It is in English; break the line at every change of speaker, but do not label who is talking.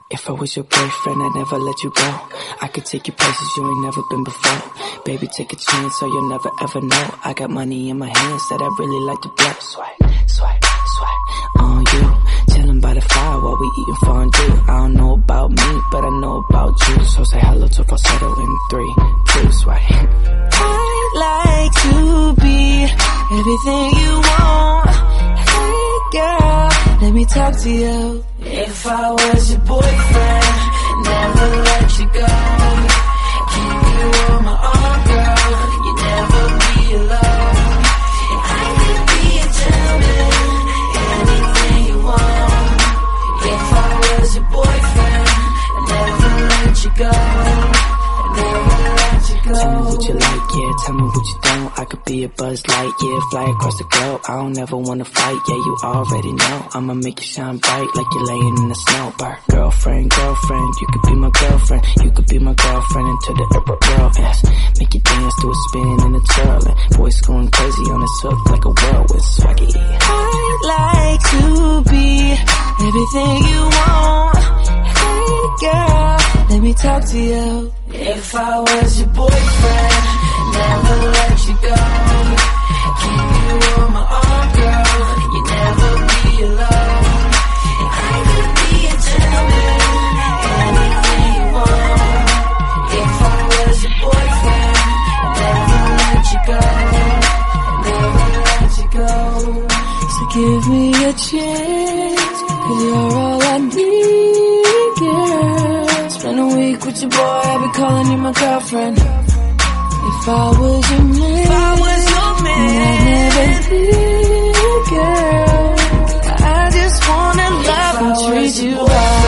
If I was your boyfriend, I'd never let you go. I could take you places you ain't never been before. Baby, take a chance so you'll never ever know. I got money in my hands that I really like to blow. Swipe, swipe, swipe on you. Chillin' by the fire while we eating fondue. I don't know about me, but I know about you. So say hello to falsetto in 3, 2, swipe.
I'd like to be everything you want. Hey girl, let me talk to you. If I was your boyfriend, never let you go. Keep you on my arm, girl. You never be alone. I could be a gentleman, anything you want. If I was your boyfriend, never let you go. Never let you go.
Tell me what you like, yeah, tell me what you don't. I could be a Buzz Light, yeah, fly across the globe. I don't ever wanna fight, yeah, you already know. I'ma make you shine bright like you're laying in the snow. Bar. Girlfriend, girlfriend, you could be my girlfriend. You could be my girlfriend until the world ends. Make you dance to a spin and a twirl. And voice going crazy on this hook like a whirlwind swaggy.
I'd like to be everything you want. Hey girl, let me talk to you. If I was your boyfriend, never let you go. Keep you on my arm, girl. You never be alone. I could be a gentleman, anything you want. If I was your boyfriend, never let you go. Never let you go. So give me a chance, 'cause you're all I need, girl. Spend a week with your boy, I'll be calling you my girlfriend. If I was your man, I'd never leave, girl. I just wanna love and treat you right.